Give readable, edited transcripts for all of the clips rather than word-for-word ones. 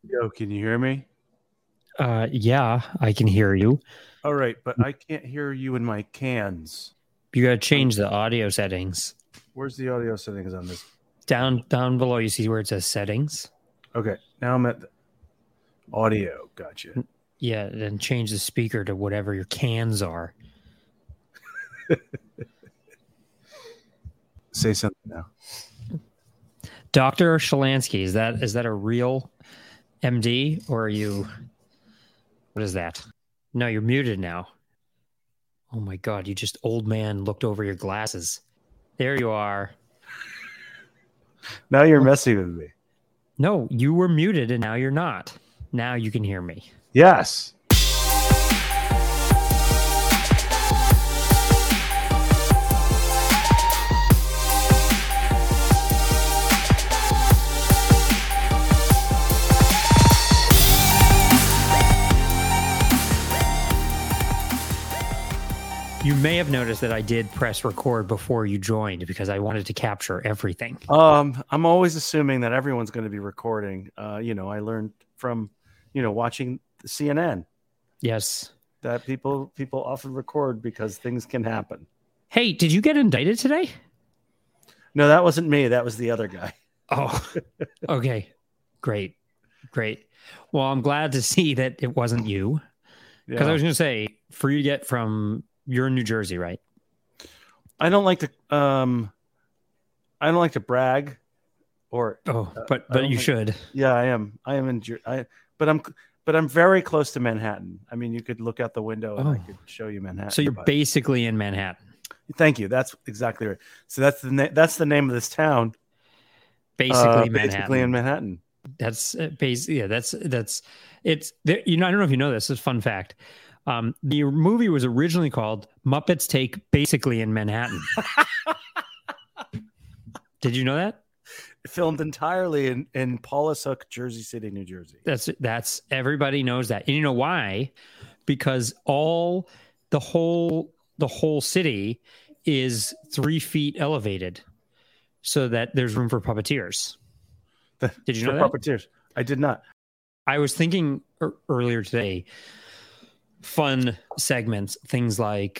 Yo, can you hear me? Yeah, I can hear you. All right, but I can't hear you in my cans. You got to change the audio settings. Where's the audio settings on this? Down below, you see where it says settings? Okay, now I'm at the audio. Gotcha. Yeah, then change the speaker to whatever your cans are. Say something now. Dr. Shalansky, is that a real MD or are you? What is that? No, you're muted now. Oh my God, you just old man looked over your glasses. There you are. Now you're messing with me. No, you were muted and now you're not. Now you can hear me. Yes. You may have noticed that I did press record before you joined because I wanted to capture everything. I'm always assuming that everyone's going to be recording. I learned from, watching CNN Yes. that people often record because things can happen. Hey, did you get indicted today? No, that wasn't me. That was the other guy. Oh, okay. Great. Well, I'm glad to see that it wasn't you. Because I was going to say, for you to get from, you're in New Jersey, right? I don't like to brag, or but you should. Yeah, I am but I'm very close to Manhattan. I mean, you could look out the window and I could show you Manhattan. So you're basically in Manhattan. Thank you. That's exactly right. So that's the name of this town. Basically in Manhattan. That's basically, yeah, that's it's there. I don't know if you know this. It's a fun fact. The movie was originally called Muppets Take Basically in Manhattan. Did you know that? Filmed entirely in Paulus-Hook, Jersey City, New Jersey. That's everybody knows that. And you know why? Because the whole city is 3 feet elevated so that there's room for puppeteers. Did you know that? Puppeteers. I did not. I was thinking earlier today, fun segments, things like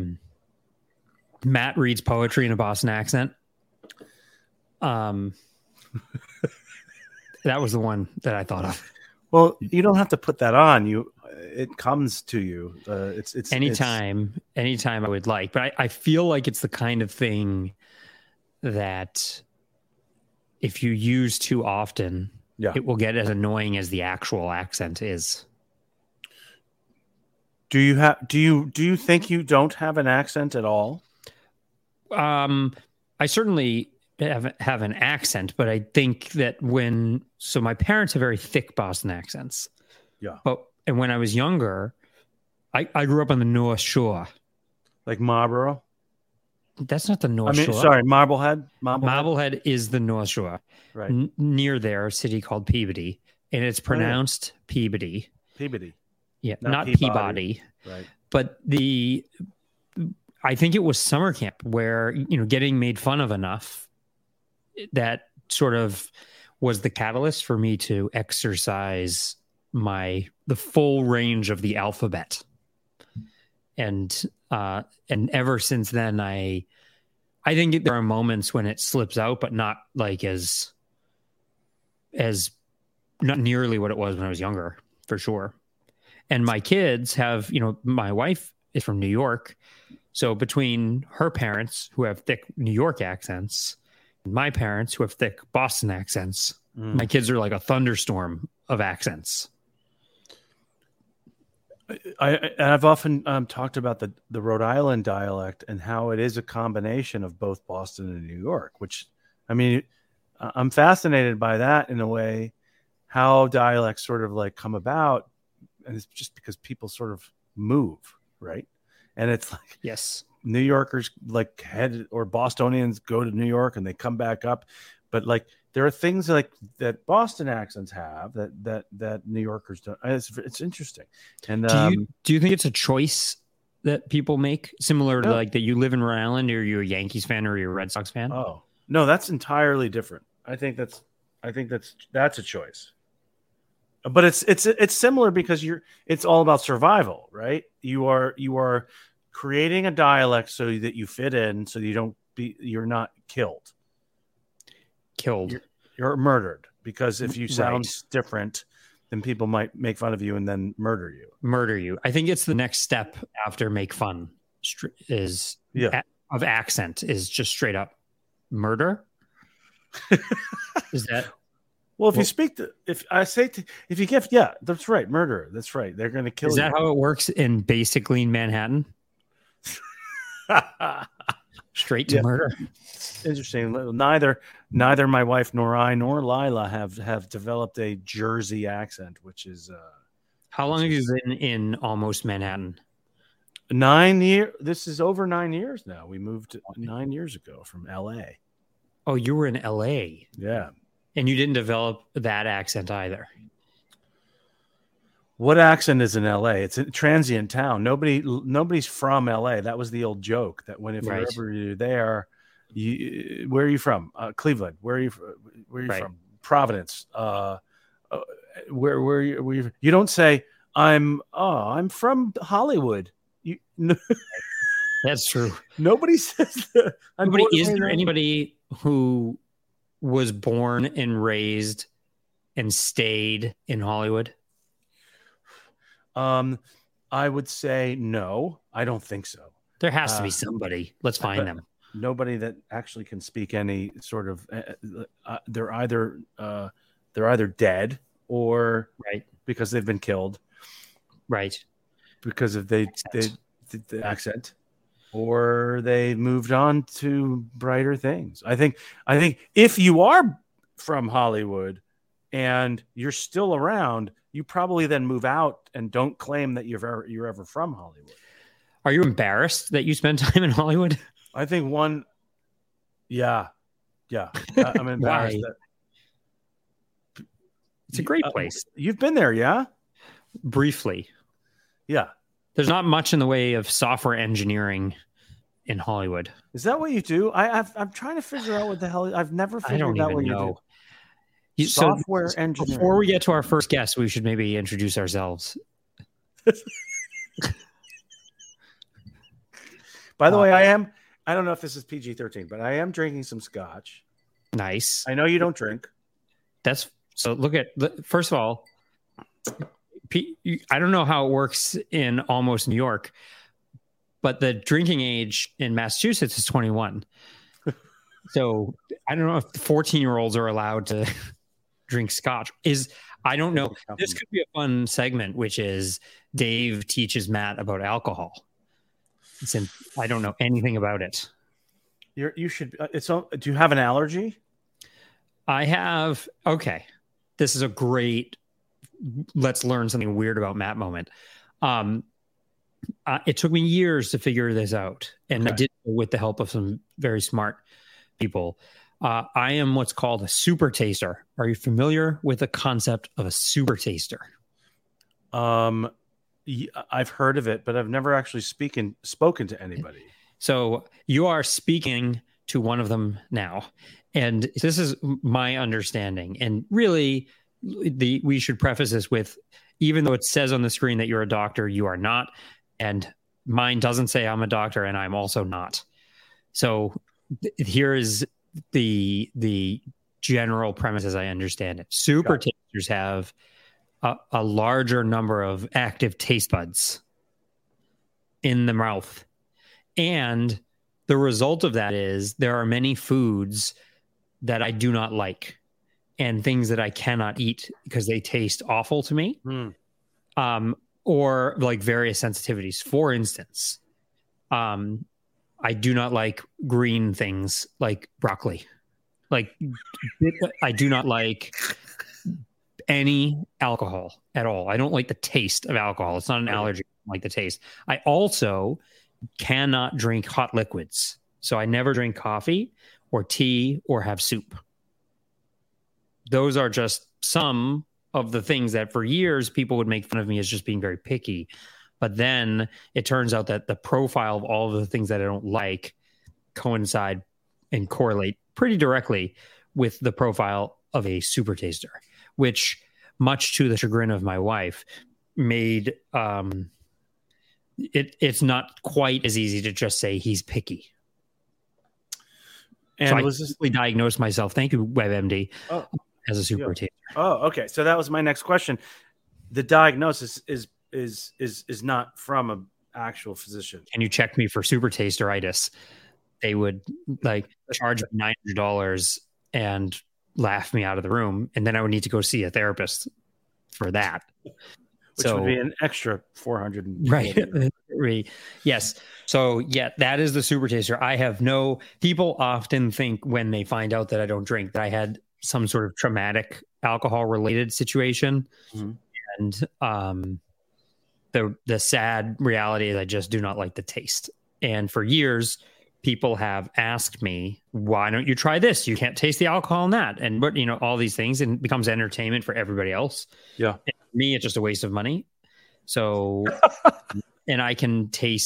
Matt reads poetry in a Boston accent. That was the one that I thought of. Well, you don't have to put that on. It comes to you. It's anytime I would like, but I feel like it's the kind of thing that if you use too often, it will get as annoying as the actual accent is. Do you think you don't have an accent at all? I certainly have an accent, but I think that my parents have very thick Boston accents. Yeah. And when I was younger, I grew up on the North Shore. Like Marlboro? That's not the North Shore. Sorry, Marblehead? Marblehead is the North Shore. Right. Near there, a city called Peabody. And it's pronounced Peabody. Peabody. Yeah, not Peabody. Right. But I think it was summer camp where, getting made fun of enough that sort of was the catalyst for me to exercise the full range of the alphabet. And ever since then, I think there are moments when it slips out, but not like as not nearly what it was when I was younger, for sure. And my kids have, my wife is from New York. So between her parents who have thick New York accents and my parents who have thick Boston accents, my kids are like a thunderstorm of accents. I've often talked about the Rhode Island dialect and how it is a combination of both Boston and New York, which, I mean, I'm fascinated by that in a way, how dialects sort of like come about. And it's just because people sort of move, right? And it's like, yes, New Yorkers like or Bostonians go to New York and they come back up. But like, there are things like that Boston accents have that New Yorkers don't. It's interesting. And do you think it's a choice that people make, similar to like that you live in Rhode Island, or you're a Yankees fan or you're a Red Sox fan? Oh no, that's entirely different. I think that's a choice. But it's similar because it's all about survival, right? You are creating a dialect so that you fit in, so you're not killed. You're murdered, because if you sound different, then people might make fun of you and then murder you. I think it's the next step after make fun of accent is just straight up murder. Is that? Well, if you give, yeah, that's right. Murder. That's right. They're going to kill you. Is that how it works in basically in Manhattan? Straight to murder. Interesting. Neither my wife nor I nor Lila have developed a Jersey accent, which is. How long have you been in almost Manhattan? 9 years. This is over 9 years now. We moved 9 years ago from L.A. Oh, you were in L.A. Yeah. And you didn't develop that accent either. What accent is in LA? It's a transient town. Nobody's from LA. That was the old joke that whenever you're there, where are you from? Cleveland. Where are you from? Providence. Where are you? You don't say I'm from Hollywood. That's true. Nobody says that. Is there anybody who was born and raised and stayed in Hollywood? I would say no. I don't think so. There has to be somebody. Let's find them. Nobody that actually can speak any sort of. They're either dead or because they've been killed, because of the accent, or they moved on to brighter things. I think if you are from Hollywood and you're still around, you probably then move out and don't claim that you're ever from Hollywood. Are you embarrassed that you spent time in Hollywood? I think yeah. I'm embarrassed. It's a great place. You've been there, yeah? Briefly. Yeah. There's not much in the way of software engineering in Hollywood. Is that what you do? I'm trying to figure out what the hell. I've never figured out what you do. Software engineering. Before we get to our first guest, we should maybe introduce ourselves. By the way, I don't know if this is PG-13, but I am drinking some scotch. Nice. I know you don't drink. First of all, I don't know how it works in almost New York, but the drinking age in Massachusetts is 21. So I don't know if 14-year-olds are allowed to drink scotch. I don't know. This could be a fun segment, which is Dave teaches Matt about alcohol. Since I don't know anything about it. You should. Do you have an allergy? I have. Okay. This is a great let's learn something weird about Matt moment. It took me years to figure this out, and I did it with the help of some very smart people. I am what's called a super taster. Are you familiar with the concept of a super taster? I've heard of it, but I've never actually spoken to anybody. So you are speaking to one of them now, and this is my understanding. And really, we should preface this with, even though it says on the screen that you're a doctor, you are not, and mine doesn't say I'm a doctor, and I'm also not. So here is the general premise as I understand it. Super tasters have a larger number of active taste buds in the mouth. And the result of that is there are many foods that I do not like and things that I cannot eat because they taste awful to me. Or like various sensitivities. For instance, I do not like green things like broccoli. Like I do not like any alcohol at all. I don't like the taste of alcohol. It's not an allergy. I like the taste. I also cannot drink hot liquids. So I never drink coffee or tea or have soup. Those are just some of the things that for years people would make fun of me as just being very picky. But then it turns out that the profile of all of the things that I don't like coincide and correlate pretty directly with the profile of a super taster, which much to the chagrin of my wife, made it's not quite as easy to just say he's picky. And so I was this diagnosed myself? Thank you, WebMD, as a super taster. Oh, okay. So that was my next question. The diagnosis is not from an actual physician. Can you check me for super tasteritis? They would like charge $900 and laugh me out of the room, and then I would need to go see a therapist for that. Which would be an extra $400. Right. Yes. So yeah, that is the super taster. I have people often think when they find out that I don't drink that I had some sort of traumatic alcohol related situation. Mm-hmm. And the sad reality is I just do not like the taste. And for years, people have asked me, why don't you try this? You can't taste the alcohol in that. And, but, all these things, and it becomes entertainment for everybody else. Yeah. And for me, it's just a waste of money. So, and I can,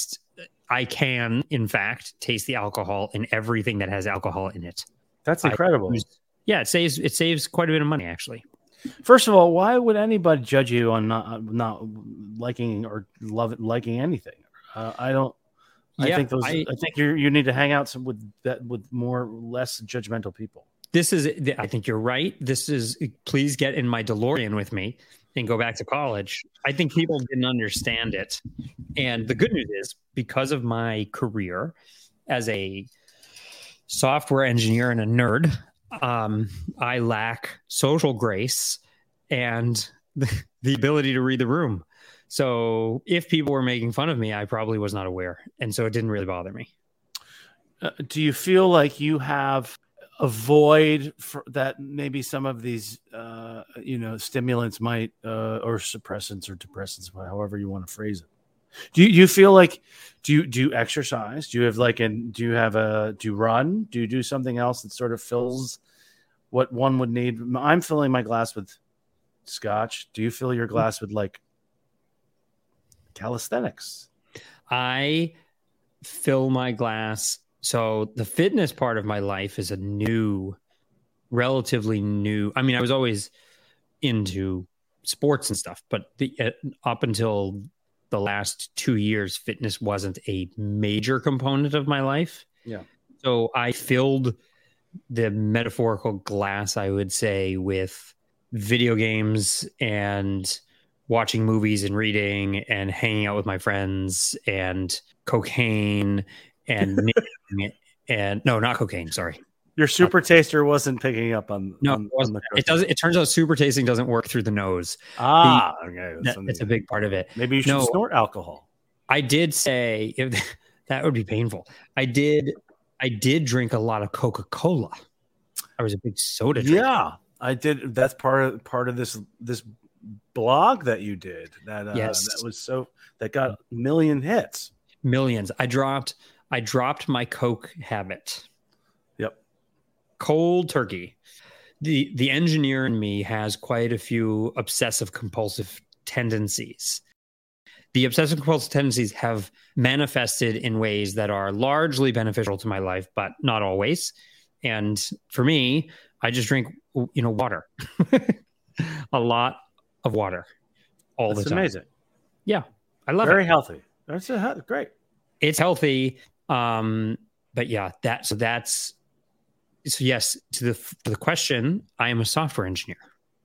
in fact, taste the alcohol in everything that has alcohol in it. That's incredible. Yeah. It saves quite a bit of money, actually. First of all, why would anybody judge you on not liking or liking anything? I think you need to hang out with less judgmental people. I think you're right. Please get in my DeLorean with me and go back to college. I think people didn't understand it. And the good news is, because of my career as a software engineer and a nerd, I lack social grace and the ability to read the room. So if people were making fun of me, I probably was not aware. And so it didn't really bother me. Do you feel like you have a void that maybe some of these, stimulants might, or suppressants or depressants, however you want to phrase it? Do you feel like, do you exercise? Do you run? Do you do something else that sort of fills what one would need? I'm filling my glass with scotch. Do you fill your glass with like calisthenics? I fill my glass. So the fitness part of my life is relatively new. I mean, I was always into sports and stuff, but up until the last 2 years, fitness wasn't a major component of my life. Yeah. So I filled the metaphorical glass, I would say, with video games and watching movies and reading and hanging out with my friends and cocaine and and no, not cocaine. Sorry. Your super taster wasn't picking up on. No, on the it doesn't. It turns out super tasting doesn't work through the nose. Okay. It's a big part of it. Maybe you should snort alcohol. I did say that would be painful. I did drink a lot of Coca-Cola. I was a big soda drinker. Yeah, I did. That's part of this blog that you did. Yes. That got a million hits. Millions. I dropped my Coke habit. Yep. Cold turkey. The engineer in me has quite a few obsessive compulsive tendencies. The obsessive compulsive tendencies have manifested in ways that are largely beneficial to my life, but not always. And for me, I just drink, water, a lot of water all the time. That's amazing. Yeah. I love it. Very healthy. That's great. It's healthy. But yeah, yes, to the question, I am a software engineer.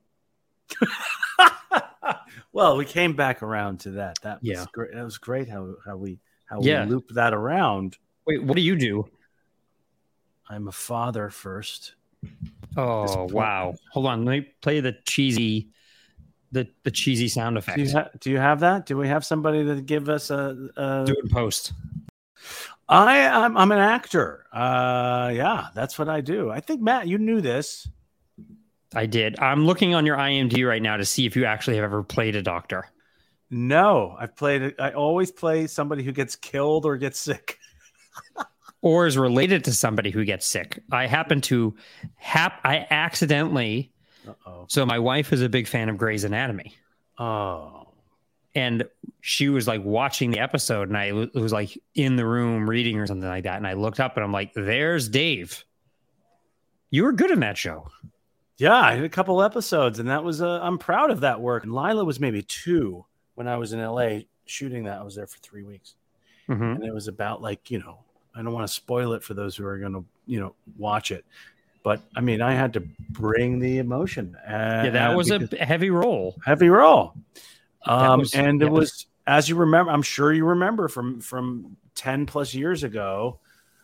Well, we came back around to that. That was great. That was great how we looped that around. Wait, what do you do? I'm a father first. Oh, wow. Hold on. Let me play the cheesy sound effects. Do you have that? Do we have somebody to give us a do it in post? I'm an actor. Yeah, that's what I do. I think, Matt, you knew this. I did. I'm looking on your IMDb right now to see if you actually have ever played a doctor. No, I always play somebody who gets killed or gets sick. Or is related to somebody who gets sick. I happen to I accidentally. Uh-oh. So my wife is a big fan of Grey's Anatomy. Oh. And she was like watching the episode, and I was like in the room reading or something like that. And I looked up and I'm like, there's Dave. You were good in that show. Yeah, I had a couple episodes, and that was I'm proud of that work. And Lila was maybe 2 when I was in LA shooting that. I was there for 3 weeks, and it was about I don't want to spoil it for those who are going to watch it, but I mean, I had to bring the emotion. That was a heavy role. Heavy role, it was, as you remember, I'm sure you remember from 10 plus years ago,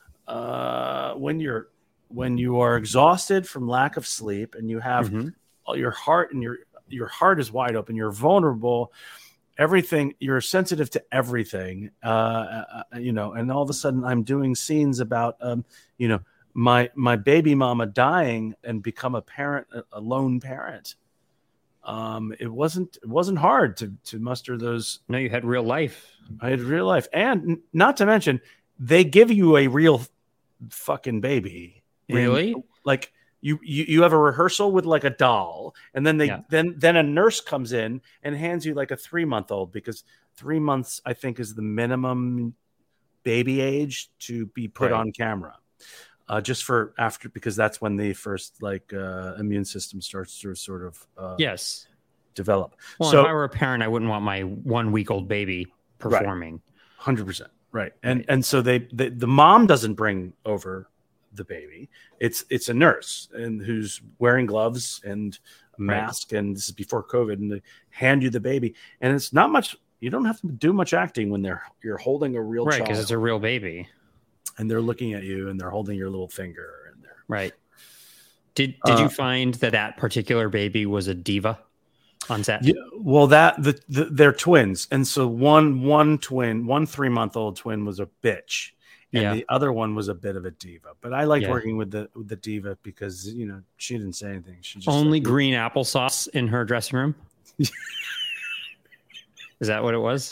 when you are exhausted from lack of sleep and you have your heart and your heart is wide open, you're vulnerable, everything, you're sensitive to everything, and all of a sudden I'm doing scenes about, my baby mama dying and become a parent, a lone parent. It wasn't hard to muster those. No, you had real life. I had real life. And not to mention, they give you a real fucking baby. Really? Like you have a rehearsal with like a doll, and then then a nurse comes in and hands you like a 3-month-old, because 3 months I think is the minimum baby age to be put on camera. Just for after, because that's when the first immune system starts to sort of develop. Well, so if I were a parent, I wouldn't want my 1-week-old baby performing. 100%. Right. And so the mom doesn't bring over the baby. It's a nurse and who's wearing gloves and a mask, and this is before COVID, and they hand you the baby, and it's not much. You don't have to do much acting when you're holding a real child, because it's a real baby, and they're looking at you and they're holding your little finger, and they're right. Did you find that particular baby was a diva on set? Yeah, well, they're twins, and so one 3-month-old twin was a bitch. And the other one was a bit of a diva, but I liked working with the diva because she didn't say anything. She just only green applesauce in her dressing room. Is that what it was?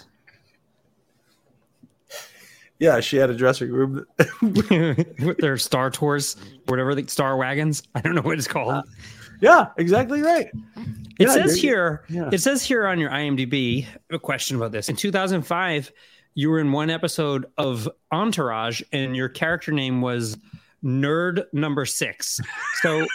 Yeah, she had a dressing room with their Star Tours, whatever, the Star Wagons. I don't know what it's called. Yeah, exactly right. It says here on your IMDb a question about this. In 2005. You were in one episode of Entourage, and your character name was Nerd Number 6. So,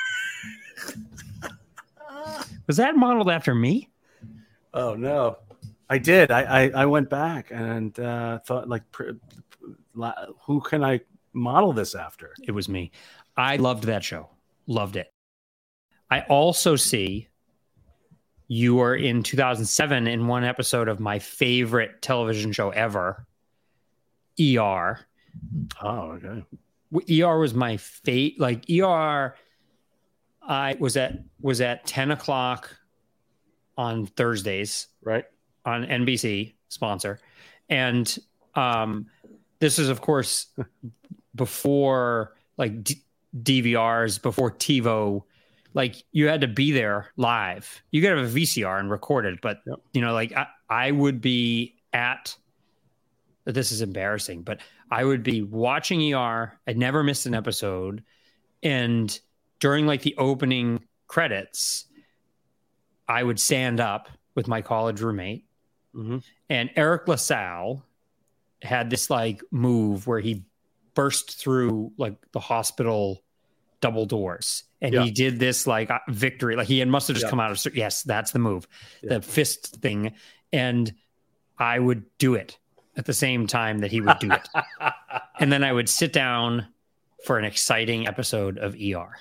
was that modeled after me? Oh no, I did. I went back and thought, who can I model this after? It was me. I loved that show. Loved it. I also see you were in 2007 in one episode of my favorite television show ever, ER. Oh, okay. ER was my favorite. ER, I was at 10 o'clock on Thursdays, right, on NBC, sponsor, and this is of course before DVRs, before TiVo. You had to be there live. You could have a VCR and record it, but I would be at. This is embarrassing, but I would be watching ER. I'd never missed an episode, and during the opening credits, I would stand up with my college roommate, and Eric LaSalle had this move where he burst through the hospital double doors. And he did this victory. He must have just come out of, yes, that's the move, the fist thing. And I would do it at the same time that he would do it. And then I would sit down for an exciting episode of ER.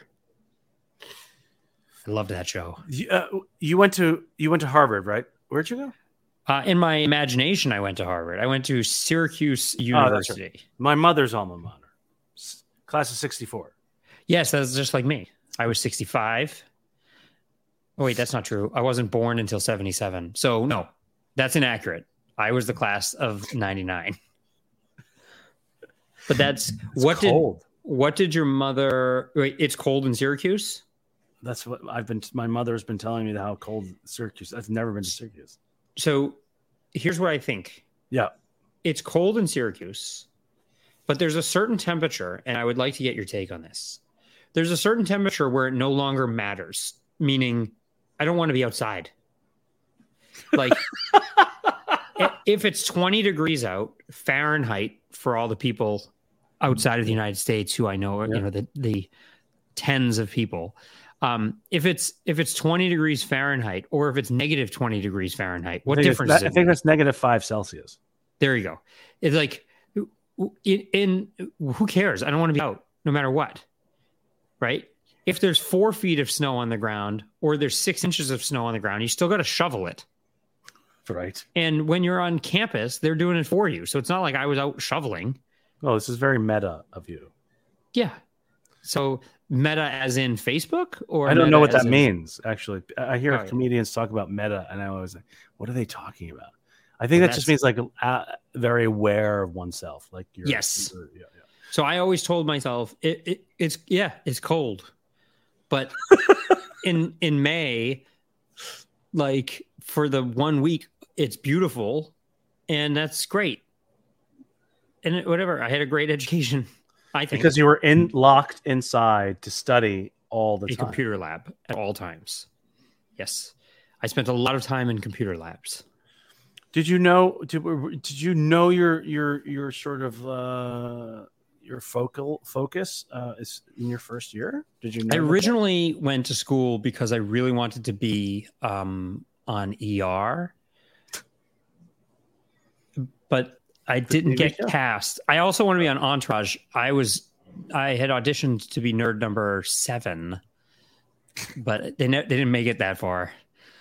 I loved that show. You went to Harvard, right? Where'd you go? In my imagination, I went to Harvard. I went to Syracuse University. Right. My mother's alma mater, class of 64. Yes, that's just like me. I was 65. Oh, wait, that's not true. I wasn't born until 77. So, no, that's inaccurate. I was the class of 99. But that's cold. What did your mother? Wait, it's cold in Syracuse? That's what my mother's been telling me, how cold Syracuse. I've never been to Syracuse. So here's what I think. Yeah. It's cold in Syracuse, but there's a certain temperature, and I would like to get your take on this. There's a certain temperature where it no longer matters, meaning I don't want to be outside. If it's 20 degrees out, Fahrenheit, for all the people outside of the United States who I know, the tens of people, If it's 20 degrees Fahrenheit or if it's negative 20 degrees Fahrenheit, what difference I think that's -5 Celsius. There you go. It's like, who cares? I don't want to be out no matter what. Right? If there's 4 feet of snow on the ground or there's 6 inches of snow on the ground, you still got to shovel it. Right. And when you're on campus, they're doing it for you. So it's not like I was out shoveling. Oh, this is very meta of you. Yeah. So meta as in Facebook, or I don't know what that means. Actually, I hear comedians talk about meta, and I always like, what are they talking about? I think that just means like very aware of oneself. Like yes. Yeah. So I always told myself it's cold, but in May, like for the 1 week, it's beautiful, and that's great. And whatever, I had a great education. I think because you were locked inside to study all the time. A computer lab at all times. Yes, I spent a lot of time in computer labs. Did you know? Did you know your sort of your focus is in your first year? Did you know? I originally went to school because I really wanted to be on ER, but I didn't get cast. I also want to be on Entourage. I had auditioned to be nerd number 7, but they didn't make it that far.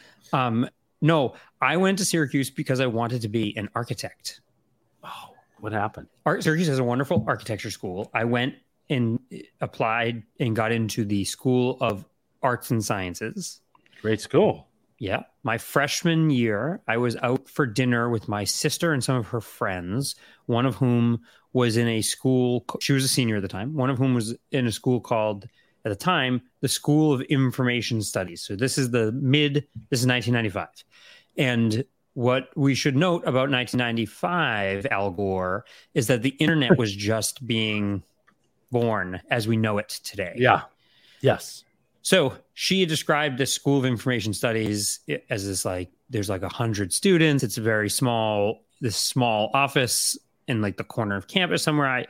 No, I went to Syracuse because I wanted to be an architect. Oh, what happened? Syracuse is a wonderful architecture school. I went and applied and got into the School of Arts and Sciences. Great school. Yeah. My freshman year, I was out for dinner with my sister and some of her friends, one of whom was in a school. She was a senior at the time. One of whom was in a school called, at the time, the School of Information Studies. So this is 1995. And what we should note about 1995, Al Gore, is that the internet was just being born as we know it today. Yeah. Yes. So she had described the School of Information Studies as this, like, there's like 100 students. It's a very small office in like the corner of campus somewhere.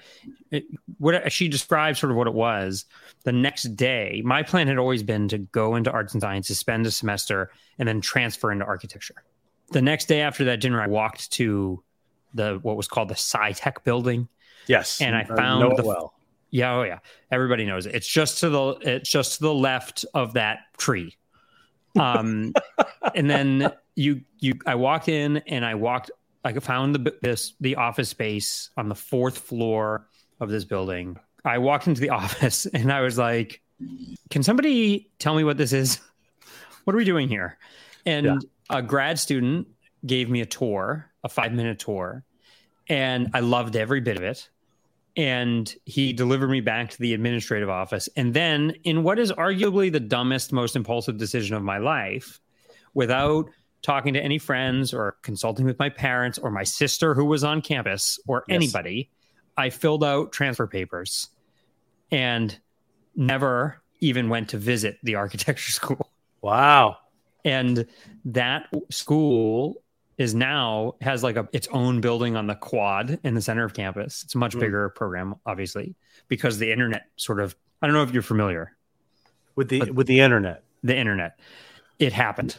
She described sort of what it was. The next day, my plan had always been to go into arts and sciences, spend a semester, and then transfer into architecture. The next day after that dinner, I walked to what was called the Sci-Tech building. Yes. And I found Yeah, oh yeah. Everybody knows it. It's just to the left of that tree. And then I walked in and I found the office space on the 4th floor of this building. I walked into the office and I was like, can somebody tell me what this is? What are we doing here? And a grad student gave me a tour, a 5-minute tour, and I loved every bit of it. And he delivered me back to the administrative office. And then, in what is arguably the dumbest, most impulsive decision of my life, without talking to any friends or consulting with my parents or my sister who was on campus or anybody, I filled out transfer papers and never even went to visit the architecture school. Wow. And that school has like its own building on the quad in the center of campus. It's a much bigger program, obviously, because the internet sort of, I don't know if you're familiar with the internet. The internet. It happened.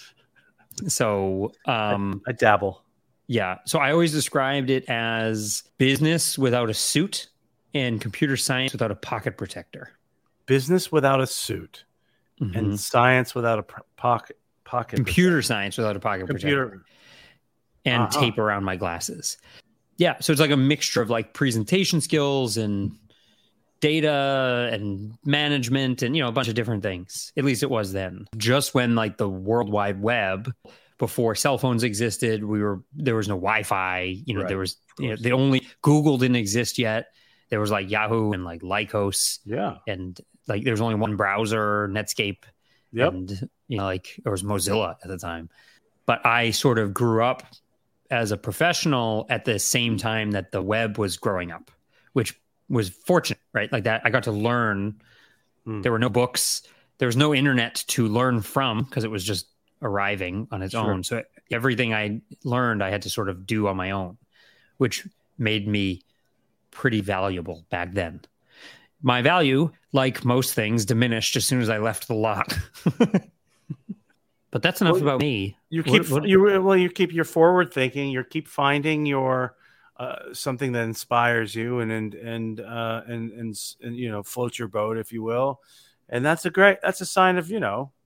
So I dabble. Yeah. So I always described it as business without a suit and computer science without a pocket protector. Business without a suit and science without a pocket computer science without a pocket protector. And tape around my glasses. Yeah. So it's like a mixture of like presentation skills and data and management and, a bunch of different things. At least it was then. Just when like the World Wide Web, before cell phones existed, there was no Wi-Fi, there was, the only Google didn't exist yet. There was like Yahoo and like Lycos. Yeah. And like there was only one browser, Netscape. Yep. And like there was Mozilla at the time. But I sort of grew up as a professional at the same time that the web was growing up, which was fortunate, right? Like that, I got to learn. There were no books. There was no internet to learn from because it was just arriving on its own. So everything I learned, I had to sort of do on my own, which made me pretty valuable back then. my value, like most things, diminished as soon as I left the lot. But that's enough about me. You keep your forward thinking. You keep finding your something that inspires you and floats your boat, if you will. And that's a sign of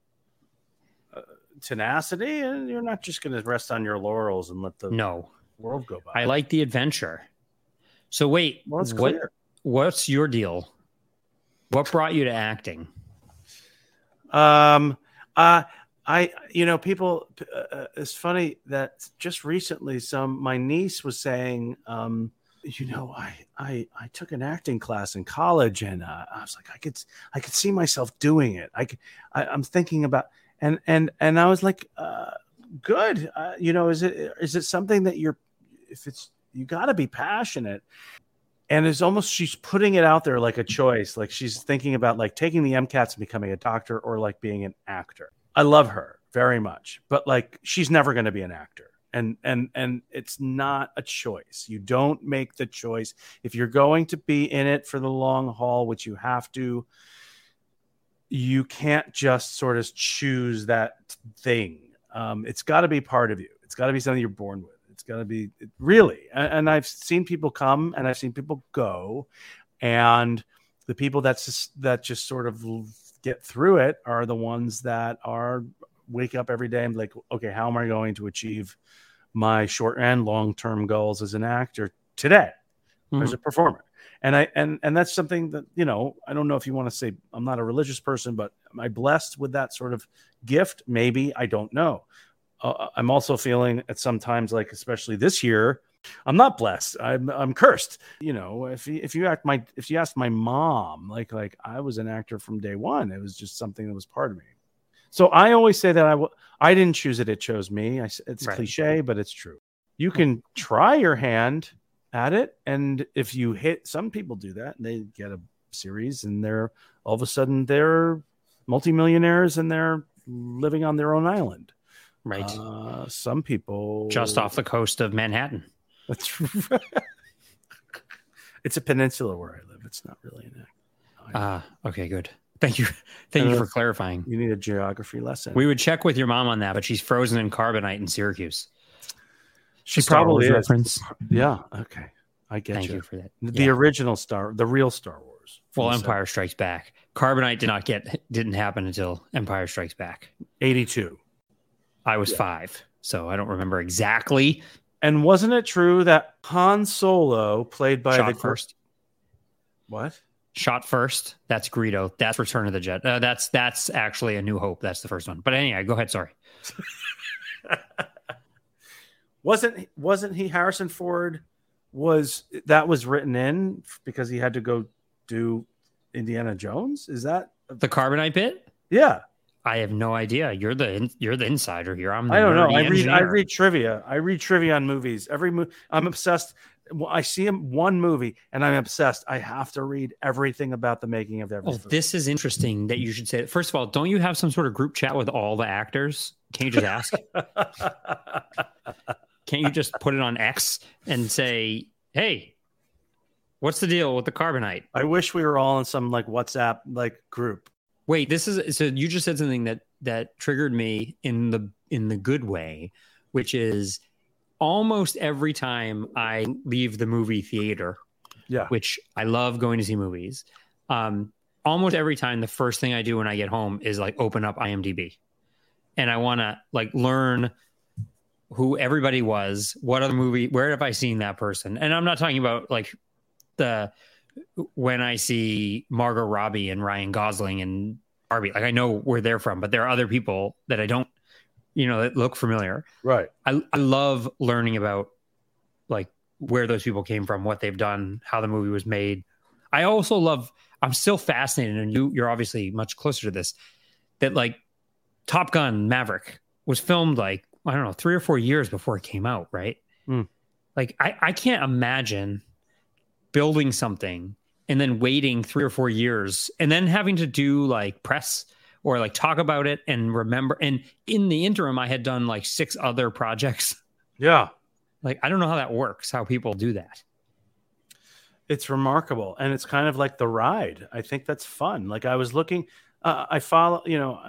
tenacity, and you're not just going to rest on your laurels and let the world go by. I like the adventure. So wait, what's your deal? What brought you to acting? People, it's funny that just recently my niece was saying, I took an acting class in college, and I was like, I could see myself doing it. I'm thinking about, and I was like, good. Is it something that you got to be passionate. And it's almost, she's putting it out there like a choice. Like she's thinking about like taking the MCATs and becoming a doctor, or like being an actor. I love her very much, but like, she's never going to be an actor. And it's not a choice. You don't make the choice. If you're going to be in it for the long haul, which you have to, you can't just sort of choose that thing. It's got to be part of you. It's got to be something you're born with. It's got to be really. And I've seen people come and I've seen people go, and the people that just sort of get through it are the ones that wake up every day and be like, okay, how am I going to achieve my short and long-term goals as an actor today, as a performer? And that's something that, I don't know if you want to say, I'm not a religious person, but am I blessed with that sort of gift? Maybe, I don't know. I'm also feeling at sometimes, like, especially this year, I'm not blessed. I'm cursed. If you asked my mom, like I was an actor from day one. It was just something that was part of me. So I always say that I didn't choose it. It chose me. It's right. Cliche, but it's true. You can try your hand at it. And if you hit, some people do that and they get a series and all of a sudden they're multimillionaires and they're living on their own island. Right. Some people just off the coast of Manhattan. That's right. It's a peninsula where I live. It's not really an island. Okay, good. Thank you. Thank you for clarifying. You need a geography lesson. We would check with your mom on that, but she's frozen in carbonite in Syracuse. She probably is. Reference. Yeah. Okay. I get Thank you for that. The original the real Star Wars. Well, Empire Strikes Back. Carbonite didn't happen until Empire Strikes Back. 82. I was 5, so I don't remember exactly. And wasn't it true that Han Solo, played by Shot first? What? Shot first. That's Greedo. That's Return of the Jedi. That's actually A New Hope. That's the first one. But anyway, go ahead. Sorry. Wasn't he Harrison Ford? Was written in because he had to go do Indiana Jones? Is that the Carbonite bit? Yeah. I have no idea. You're the insider here. I don't know. I read trivia. I read trivia on movies. I'm obsessed. I see one movie and I'm obsessed. I have to read everything about the making of everything. Oh, this is interesting that you should say it. First of all, don't you have some sort of group chat with all the actors? Can't you just ask? Can't you just put it on X and say, hey, what's the deal with the Carbonite? I wish we were all in some like WhatsApp like group. Wait, so you just said something that triggered me in the good way, which is almost every time I leave the movie theater, which I love going to see movies. Almost every time, the first thing I do when I get home is like open up IMDb, and I want to like learn who everybody was, what other movie, where have I seen that person, and I'm not talking about like when I see Margot Robbie and Ryan Gosling and Barbie, like I know where they're from, but there are other people that I don't, that look familiar. Right. I love learning about like where those people came from, what they've done, how the movie was made. I also I'm still fascinated, and you're obviously much closer to this, that like Top Gun Maverick was filmed like, I don't know, 3 or 4 years before it came out. Right. Like I can't imagine building something and then waiting 3 or 4 years and then having to do like press or like talk about it and remember. And in the interim, I had done like 6 other projects. Yeah. Like, I don't know how that works, how people do that. It's remarkable, and it's kind of like the ride. I think that's fun. Like I was looking, I follow,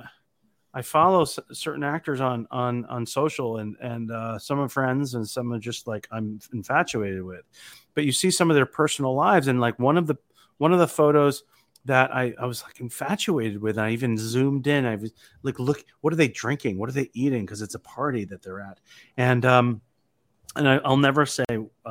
certain actors on social, and some are friends, and some are just like I'm infatuated with. But you see some of their personal lives, and like one of the photos that I was like infatuated with. And I even zoomed in. I was like, look, what are they drinking? What are they eating? Because it's a party that they're at, and I'll never say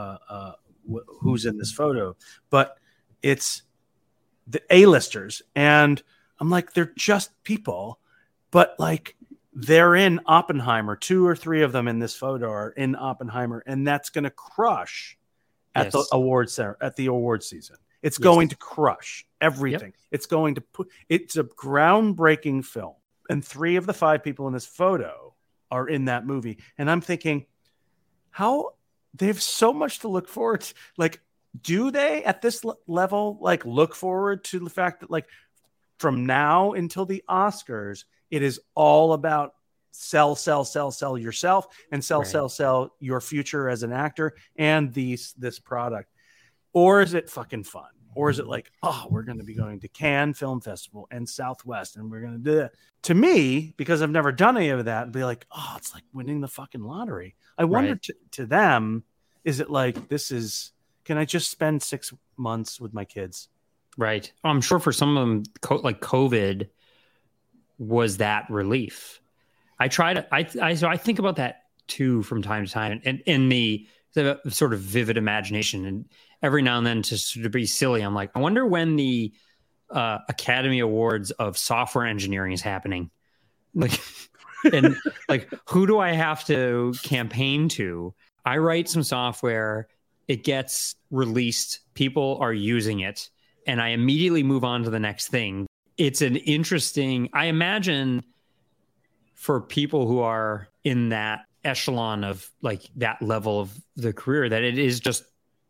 who's in this photo, but it's the A-listers, and I'm like, they're just people, but like they're in Oppenheimer. 2 or 3 of them in this photo are in Oppenheimer, and that's going to crush at the award season. It's going to crush everything. Yep. It's going to it's a groundbreaking film, and 3 of the 5 people in this photo are in that movie, and I'm thinking, how they have so much to look forward to. Like, do they at this level like look forward to the fact that like from now until the Oscars, it is all about sell yourself and sell your future as an actor and this product? Or is it fucking fun? Or is it like, oh, we're going to be going to Cannes Film Festival and Southwest, and we're going to do that? To me, because I've never done any of that, be like, oh, it's like winning the fucking lottery. I wonder to them, is it like, can I just spend 6 months with my kids? Right. I'm sure for some of them, like COVID was that relief. I think about that too from time to time, and in the sort of vivid imagination, and every now and then to be silly, I'm like, I wonder when the Academy Awards of software engineering is happening. Like, and like, who do I have to campaign to? I write some software, it gets released, people are using it, and I immediately move on to the next thing. It's an interesting, I imagine for people who are in that echelon of like that level of the career, that it is just,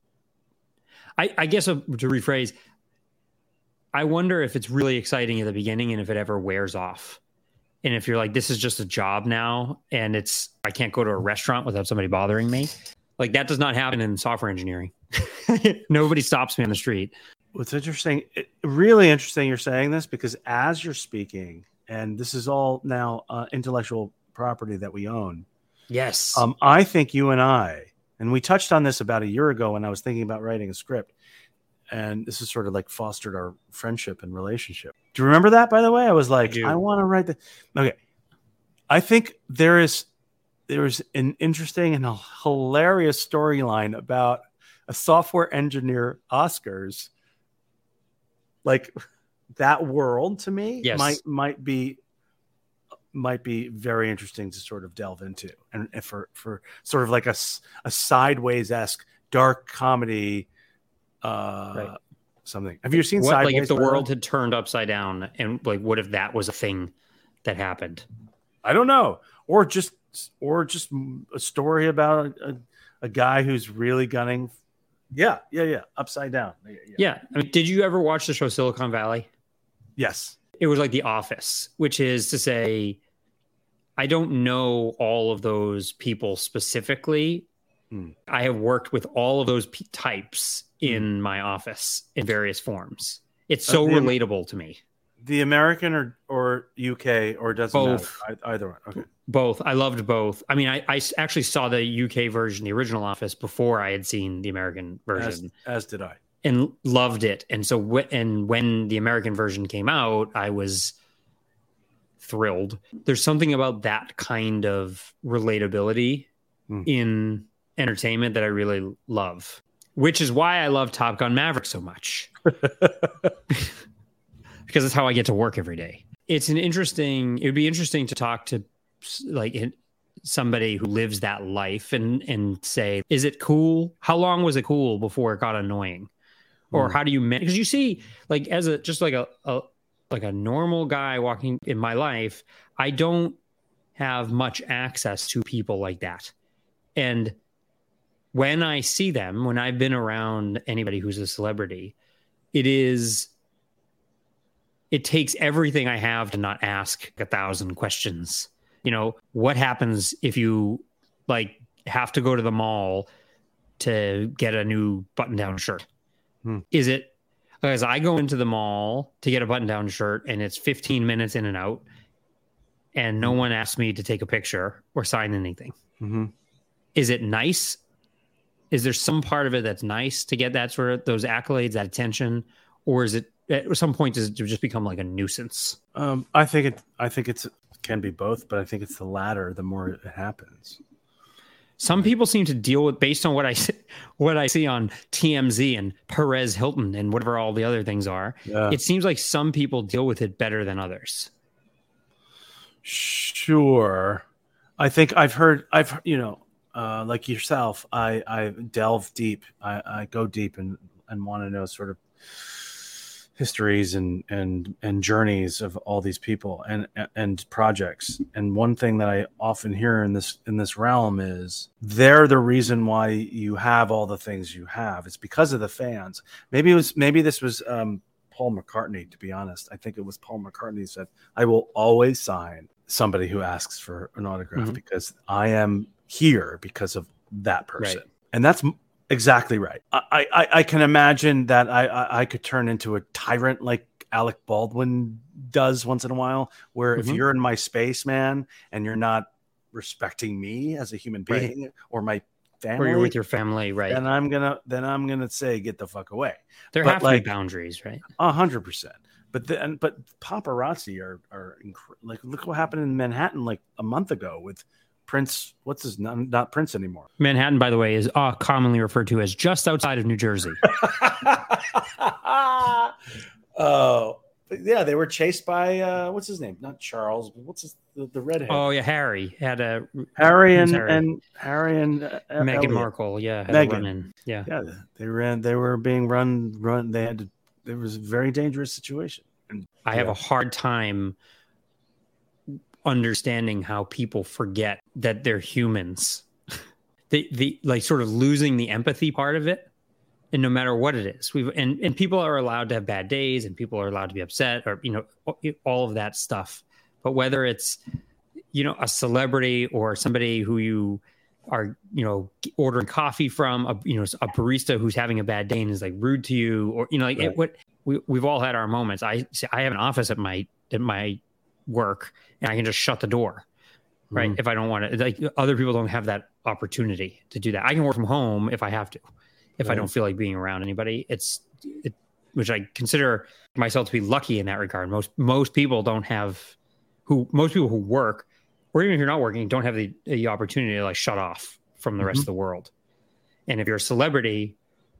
I guess to rephrase, I wonder if it's really exciting at the beginning and if it ever wears off. And if you're like, this is just a job now, and I can't go to a restaurant without somebody bothering me. Like, that does not happen in software engineering. Nobody stops me on the street. What's interesting, really interesting you're saying this, because as you're speaking, and this is all now intellectual property that we own. Yes. I think you and we touched on this about a year ago when I was thinking about writing a script. And this has sort of like fostered our friendship and relationship. Do you remember that, by the way? I was like, I want to write Okay. I think there is an interesting and a hilarious storyline about a software engineer Oscars. Like, that world to me might be very interesting to sort of delve into, and for sort of like a Sideways-esque dark comedy. Something. Have you seen Sideways? Like, if the world had turned upside down, and like, what if that was a thing that happened? I don't know. Or just a story about a guy who's really gunning. Yeah. Upside down. Yeah. I mean, did you ever watch the show Silicon Valley? Yes. It was like The Office, which is to say, I don't know all of those people specifically. I have worked with all of those types in my office in various forms. It's so relatable to me. The American or UK, or doesn't both matter? Either one. Okay. Both. I loved both. I mean, I actually saw the UK version, the original Office, before I had seen the American version. As did I. And loved it. And so when the American version came out, I was thrilled. There's something about that kind of relatability in entertainment that I really love, which is why I love Top Gun Maverick so much. Because it's how I get to work every day. It would be interesting to talk to like somebody who lives that life and say, is it cool? How long was it cool before it got annoying? Or how do you manage? Because you see, like, as a normal guy walking in my life, I don't have much access to people like that. And when I see them, when I've been around anybody who's a celebrity, it takes everything I have to not ask 1,000 questions. You know, what happens if you like have to go to the mall to get a new button-down shirt? Is it because I go into the mall to get a button-down shirt and it's 15 minutes in and out, and no one asks me to take a picture or sign anything? Is it nice? Is there some part of it that's nice to get that sort of those accolades, that attention, or is it at some point does it just become like a nuisance? I think it can be both, but I think it's the latter. The more it happens, some people seem to deal with, based on what I see on TMZ and Perez Hilton and whatever all the other things are. Yeah. It seems like some people deal with it better than others. Sure, I think I've like yourself, I delve deep. I go deep and want to know sort of histories and journeys of all these people and projects. And one thing that I often hear in this realm is they're the reason why you have all the things you have. It's because of the fans. Maybe this was Paul McCartney, to be honest. I think it was Paul McCartney who said, "I will always sign somebody who asks for an autograph because I am here because of that person." Right. And that's exactly right. I can imagine that I could turn into a tyrant like Alec Baldwin does once in a while, where if you're in my space, man, and you're not respecting me as a human being or my family, or you're with your family, right? Then I'm gonna say, get the fuck away. There have to be boundaries, right? 100%. But paparazzi are like, look what happened in Manhattan like a month ago with Prince. What's his name? Not Prince anymore. Manhattan, by the way, is commonly referred to as just outside of New Jersey. Oh, yeah, they were chased by what's his name? Not Charles. What's the redhead? Oh yeah, Harry and Meghan Markle. Yeah, had a run-in. Yeah, they were being run. They had to. It was a very dangerous situation. And I have a hard time understanding how people forget that they're humans. the like sort of losing the empathy part of it. And no matter what it is, and people are allowed to have bad days, and people are allowed to be upset, or all of that stuff. But whether it's a celebrity or somebody who you are ordering coffee from, a barista who's having a bad day and is like rude to you, or right. We've all had our moments. I have an office at my work, and I can just shut the door, right? If I don't want to. Like, other people don't have that opportunity to do that. I can work from home if I have to. If I don't feel like being around anybody, which I consider myself to be lucky in that regard. Most people don't have most people who work, or even if you're not working, don't have the opportunity to like shut off from the rest of the world. And if you're a celebrity,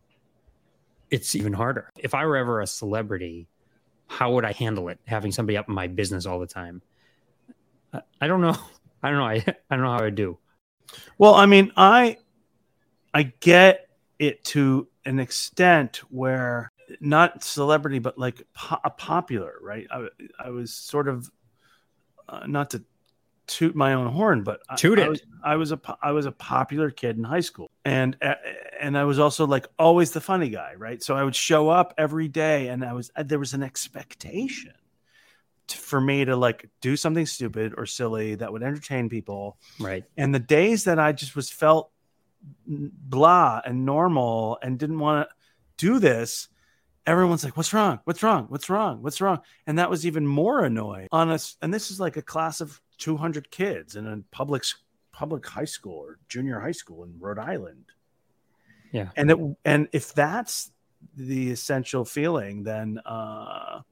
it's even harder. If I were ever a celebrity, how would I handle it? Having somebody up in my business all the time? I don't know. I don't know how I would do. Well, I mean, I get it to an extent where not celebrity, but like a popular, right? I was sort of not to toot my own horn, but I was a popular kid in high school, and I was also like always the funny guy, right? So I would show up every day, and there was an expectation for me to like do something stupid or silly that would entertain people, right? And the days that I just felt blah and normal and didn't want to do this, everyone's like, what's wrong? And that was even more annoying on us. And this is like a class of 200 kids in a public high school or junior high school in Rhode Island. Yeah. And if that's the essential feeling, then I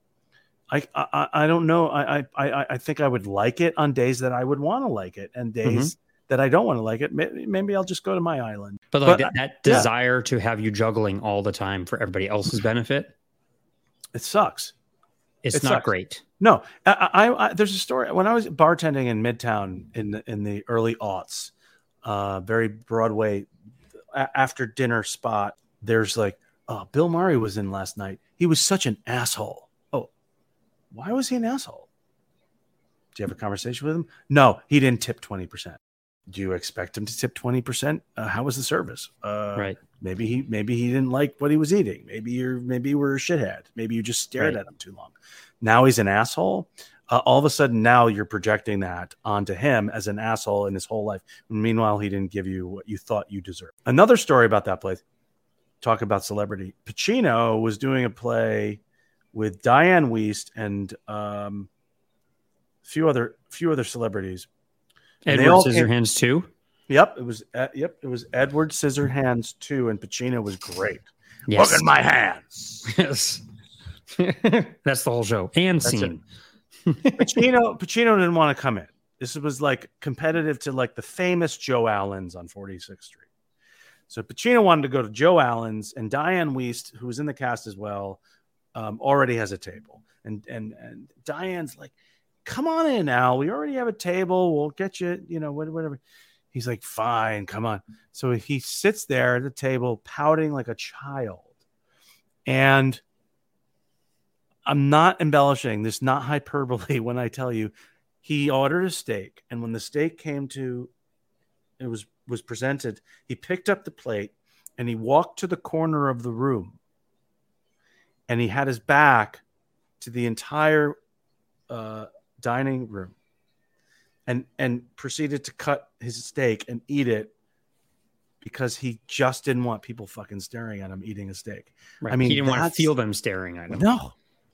don't know. I think I would like it on days that I would want to like it, and days that I don't want to like it. Maybe I'll just go to my island. But like that desire to have you juggling all the time for everybody else's benefit, it sucks. It's not great. No, I there's a story when I was bartending in Midtown in the early aughts, very Broadway after dinner spot. There's like, Bill Murray was in last night. He was such an asshole. Oh, why was he an asshole? Do you have a conversation with him? No, he didn't tip 20%. Do you expect him to tip 20%? How was the service? Right. Maybe he didn't like what he was eating. Maybe you were a shithead. Maybe you just stared at him too long. Now he's an asshole. All of a sudden, now you're projecting that onto him as an asshole in his whole life. Meanwhile, he didn't give you what you thought you deserved. Another story about that place. talk about celebrity. Pacino was doing a play with Diane Wiest and few other celebrities. Edward Scissorhands 2. Yep, it was Edward Scissorhands 2, and Pacino was great. Yes. Look at my hands. Yes. That's the whole show and scene. Pacino didn't want to come in. This was like competitive to like the famous Joe Allen's on 46th Street. So Pacino wanted to go to Joe Allen's, and Diane Wiest, who was in the cast as well, already has a table. And Diane's like, come on in, Al. We already have a table. We'll get you, whatever. He's like, fine, come on. So he sits there at the table pouting like a child. And I'm not embellishing. This is not hyperbole when I tell you he ordered a steak. And when the steak came to, it was presented, he picked up the plate and he walked to the corner of the room. And he had his back to the entire dining room and proceeded to cut his steak and eat it because he just didn't want people fucking staring at him eating a steak. Right. I mean, he didn't want to feel them staring at him. No,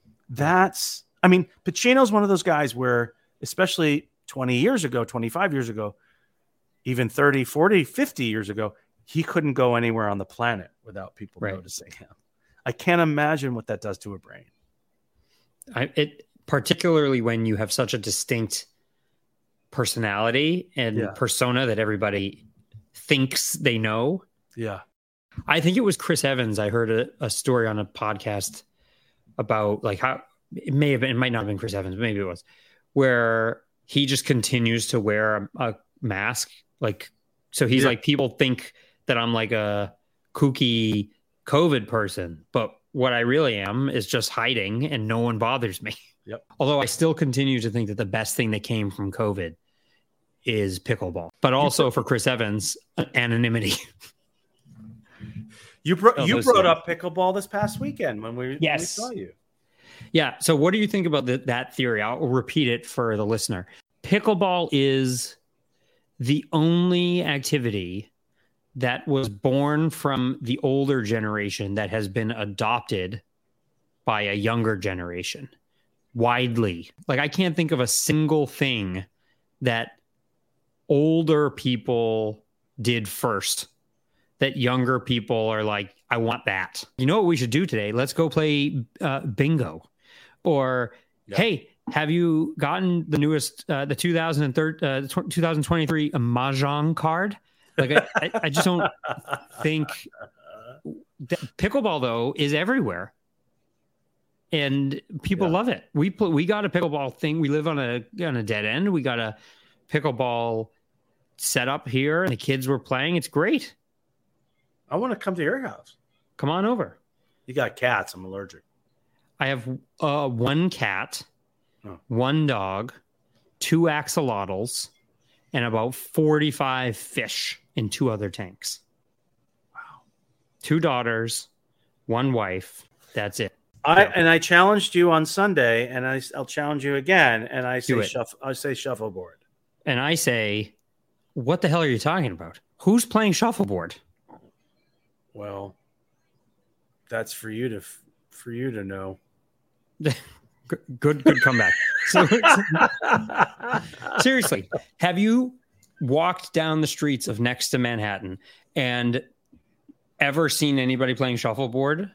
Pacino's one of those guys where, especially 20 years ago, 25 years ago, even 30, 40, 50 years ago, he couldn't go anywhere on the planet without people noticing him. I can't imagine what that does to a brain. Particularly when you have such a distinct personality and persona that everybody thinks they know. Yeah. I think it was Chris Evans. I heard a story on a podcast about like how it might not have been Chris Evans, but maybe it was, where he just continues to wear a mask. Like, so he's like, people think that I'm like a kooky COVID person, but what I really am is just hiding and no one bothers me. Yep. Although I still continue to think that the best thing that came from COVID is pickleball, but also for Chris Evans, anonymity. You brought up pickleball this past weekend when we saw you. Yeah. So what do you think about that theory? I'll repeat it for the listener. Pickleball is the only activity that was born from the older generation that has been adopted by a younger generation widely. Like, I can't think of a single thing that older people did first that younger people are like, I want that. You know what we should do today? Let's go play bingo. Or, hey, have you gotten the newest, the 2023 Mahjong card? Like, I just don't think that pickleball, though, is everywhere. And people love it. We got a pickleball thing. We live on a dead end. We got a pickleball set up here, and the kids were playing. It's great. I want to come to your house. Come on over. You got cats. I'm allergic. I have one cat, one dog, 2 axolotls, and about 45 fish in 2 other tanks. Wow. 2 daughters, 1 wife. That's it. I challenged you on Sunday, and I'll challenge you again. And I say shuffleboard. And I say, what the hell are you talking about? Who's playing shuffleboard? Well, that's for you to know. Good comeback. Seriously, have you walked down the streets of next to Manhattan and ever seen anybody playing shuffleboard?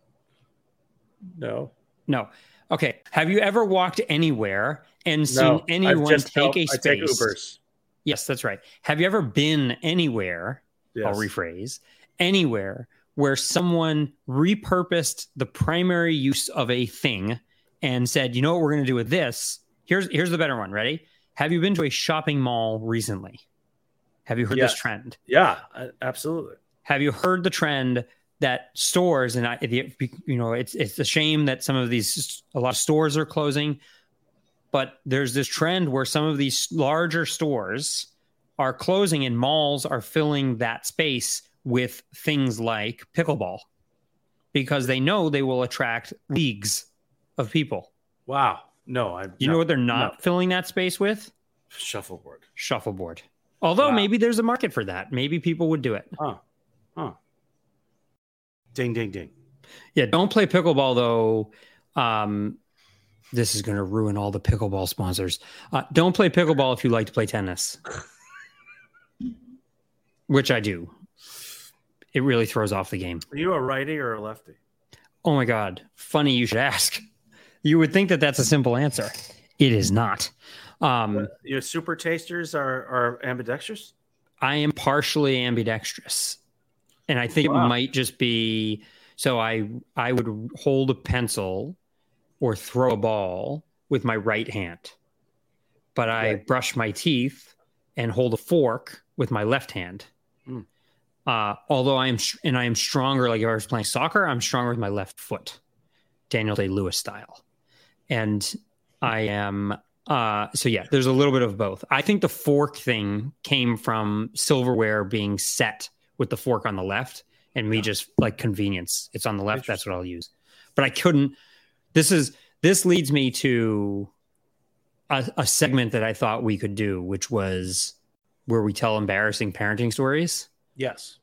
No. Okay. Have you ever walked anywhere and seen anyone take a space? I take Ubers. Yes, that's right. Have you ever been anywhere? Yes. I'll rephrase. Anywhere where someone repurposed the primary use of a thing and said, you know what we're going to do with this? Here's the better one. Ready? Have you been to a shopping mall recently? Have you heard this trend? Yeah, absolutely. Have you heard the trend that stores, and it's a shame that a lot of stores are closing, but there's this trend where some of these larger stores are closing and malls are filling that space with things like pickleball because they know they will attract leagues of people. Wow. No, you know what they're not filling that space with? Shuffleboard. Although maybe there's a market for that. Maybe people would do it. Huh. Ding, ding, ding. Yeah, don't play pickleball though. This is going to ruin all the pickleball sponsors. Don't play pickleball if you like to play tennis, which I do. It really throws off the game. Are you a righty or a lefty? Oh my God. Funny you should ask. You would think that that's a simple answer. It is not. Your super tasters are ambidextrous? I am partially ambidextrous. And I think it might just be, so I would hold a pencil or throw a ball with my right hand. But I brush my teeth and hold a fork with my left hand. Although I am stronger, like if I was playing soccer, I'm stronger with my left foot, Daniel Day-Lewis style. And I am, so yeah, there's a little bit of both. I think the fork thing came from silverware being set with the fork on the left and me just like convenience. It's on the left. That's what I'll use. But I couldn't, this leads me to a segment that I thought we could do, which was where we tell embarrassing parenting stories. Yes.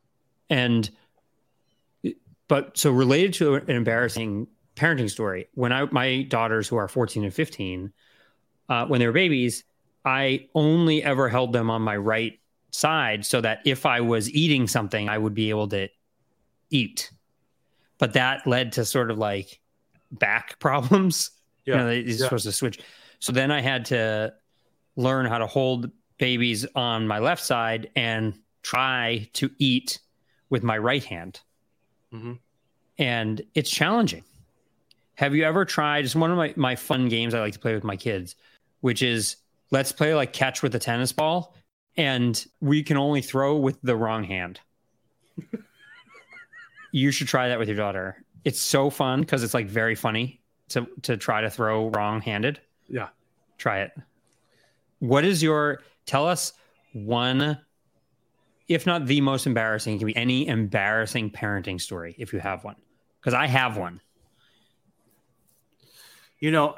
But so related to an embarrassing parenting story, when my daughters who are 14 and 15, when they were babies, I only ever held them on my right side so that if I was eating something, I would be able to eat. But that led to sort of like back problems. Yeah. You're supposed to switch. So then I had to learn how to hold babies on my left side and try to eat with my right hand. Mm-hmm. And it's challenging. Have you ever tried, it's one of my fun games I like to play with my kids, which is let's play like catch with a tennis ball, and we can only throw with the wrong hand. You should try that with your daughter. It's so fun because it's like very funny to try to throw wrong-handed. Yeah. Try it. Tell us one, if not the most embarrassing, it can be any embarrassing parenting story if you have one. Because I have one. You know,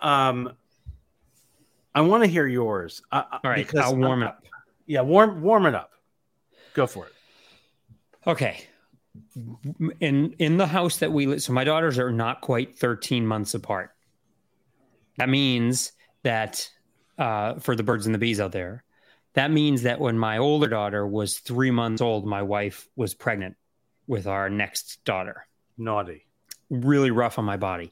I want to hear yours. All right, I'll warm it up. Yeah, warm it up. Go for it. Okay. In the house that we live, so my daughters are not quite 13 months apart. That means that for the birds and the bees out there, that means that when my older daughter was 3 months old, my wife was pregnant with our next daughter. Naughty. Really rough on my body.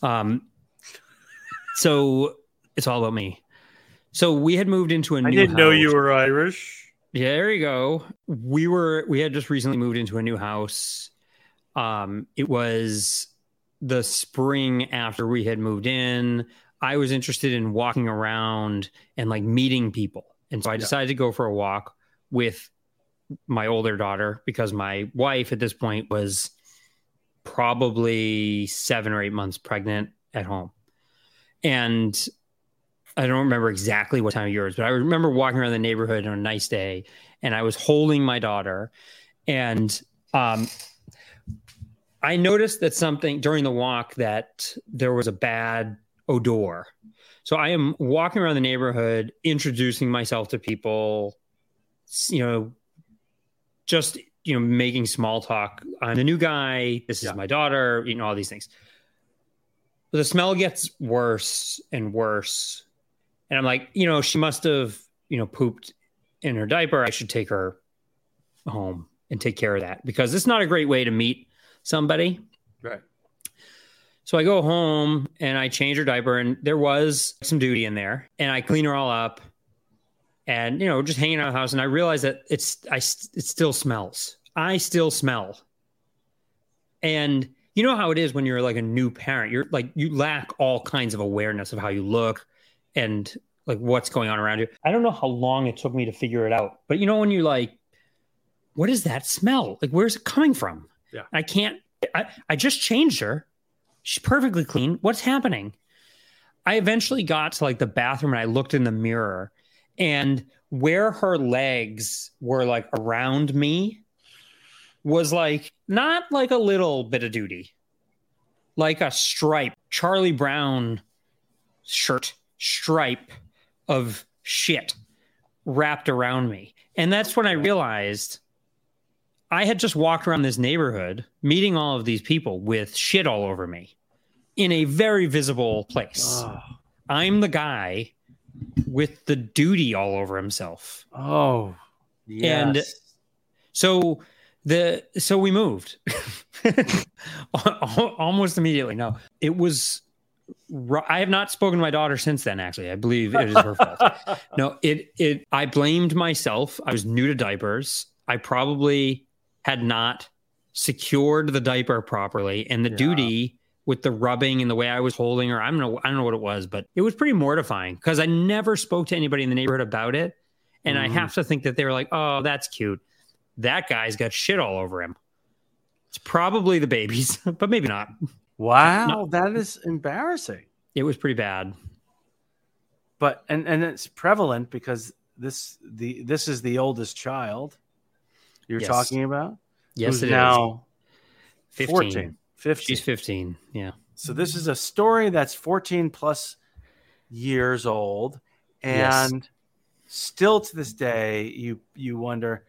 So it's all about me. So we had moved into a new house. I didn't know you were Irish. Yeah, there you go. We had just recently moved into a new house. It was the spring after we had moved in. I was interested in walking around and like meeting people. And so I decided to go for a walk with my older daughter because my wife at this point was probably 7 or 8 months pregnant at home. And I don't remember exactly what time of year it was, but I remember walking around the neighborhood on a nice day and I was holding my daughter. And I noticed that something during the walk that there was a bad odor. So I am walking around the neighborhood, introducing myself to people, just, making small talk. I'm the new guy. This is my daughter, all these things. But the smell gets worse and worse. And I'm like, she must have, pooped in her diaper. I should take her home and take care of that because it's not a great way to meet somebody. Right. So I go home and I change her diaper and there was some duty in there and I clean her all up and, just hanging out of the house. And I realize that it still smells. I still smell. And you know how it is when you're like a new parent, you're like, you lack all kinds of awareness of how you look and like what's going on around you. I don't know how long it took me to figure it out, but when you're like, what is that smell? Like, where's it coming from? Yeah. I just changed her. She's perfectly clean. What's happening? I eventually got to like the bathroom and I looked in the mirror and where her legs were like around me was like, not like a little bit of duty, like a stripe, Charlie Brown shirt stripe of shit wrapped around me. And that's when I realized I had just walked around this neighborhood, meeting all of these people with shit all over me in a very visible place. Oh, I'm the guy with the duty all over himself. oh yes. And so we moved almost immediately. No, it was. I have not spoken to my daughter since then. Actually, I believe it is her fault. No, I blamed myself. I was new to diapers. I probably had not secured the diaper properly, and the duty with the rubbing and the way I was holding her. I don't know what it was, but it was pretty mortifying because I never spoke to anybody in the neighborhood about it. And I have to think that they were like, oh, that's cute. That guy's got shit all over him. It's probably the babies, but maybe not. Wow, No. that is embarrassing. It was pretty bad. But and it's prevalent because this is the oldest child you're talking about. Yes, who's it now is. 15. 15. She's 15. Yeah. So this is a story that's 14 plus years old, and still to this day, you wonder.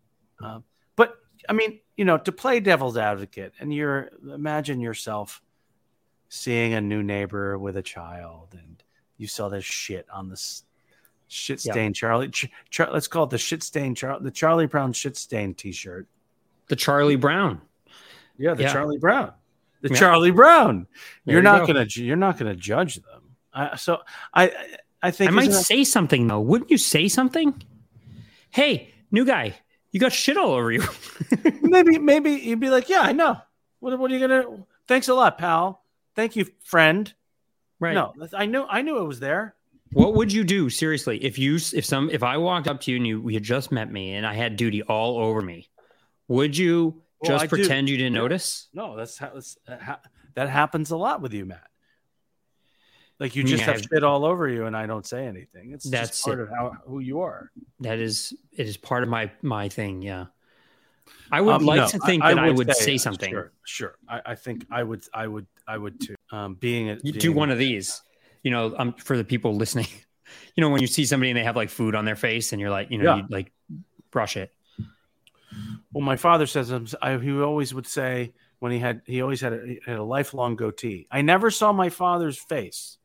But I mean, to play devil's advocate, and imagine yourself seeing a new neighbor with a child, and you saw this shit on this shit stain Charlie. Let's call it the shit stain the Charlie Brown shit stain T-shirt. The Charlie Brown. Yeah, Charlie Brown. The Charlie Brown. You're not gonna judge them. I think I might say something though. Wouldn't you say something? Hey, new guy, you got shit all over you. maybe you'd be like, yeah, I know. What are you gonna? Thanks a lot, pal. Thank you, friend. Right. No, I knew it was there. What would you do seriously if I walked up to you and you had just met me and I had duty all over me? Would you pretend you didn't notice? No, that happens a lot with you, Matt. Like you just have shit all over you, and I don't say anything. That's just part of who you are. It is part of my thing. Yeah, I would to think that I would say something. Sure. I think I would too. Being do one of these, for the people listening. When you see somebody and they have like food on their face, and you're like, you like brush it. Well, my father says he always would say when he always had a lifelong goatee. I never saw my father's face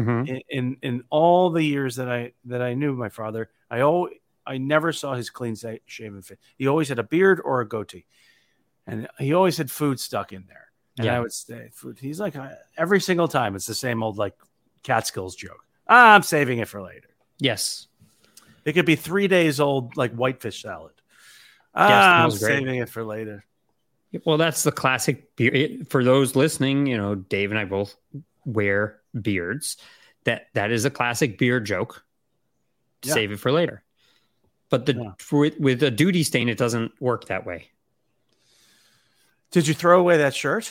in all the years that I knew my father. I never saw his clean shaven face. He always had a beard or a goatee, and he always had food stuck in there. And I would say food. He's like every single time it's the same old like Catskills joke. I'm saving it for later. Yes, it could be 3 days old like whitefish salad. I'm saving it for later. Well, that's the classic beard. For those listening, Dave and I both wear beards. That is a classic beard joke. Save it for later. But with a duty stain, it doesn't work that way. Did you throw away that shirt?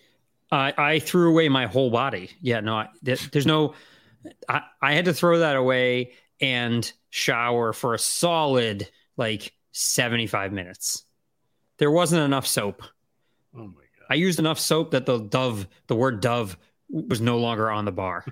I threw away my whole body. Yeah, no, there's no. I had to throw that away and shower for a solid 75 minutes. There wasn't enough soap. Oh my God. I used enough soap that the word Dove was no longer on the bar.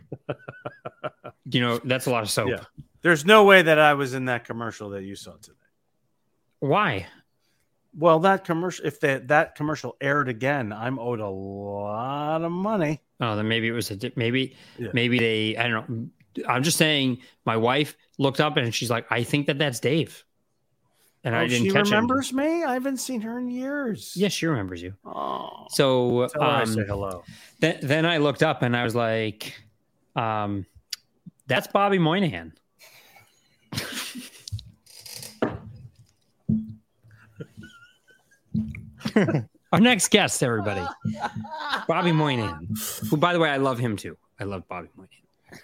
That's a lot of soap. Yeah. There's no way that I was in that commercial that you saw today. Why? Well, that commercial, if that commercial aired again, I'm owed a lot of money. Oh, then maybe it was maybe they, I don't know. I'm just saying my wife looked up and she's like, I think that's Dave. And I didn't catch him. She remembers me? I haven't seen her in years. Yes, she remembers you. Oh. So tell her I say hello. Then I looked up and I was like, that's Bobby Moynihan. Our next guest, everybody. Bobby Moynihan. Who, by the way, I love him too. I love Bobby Moynihan.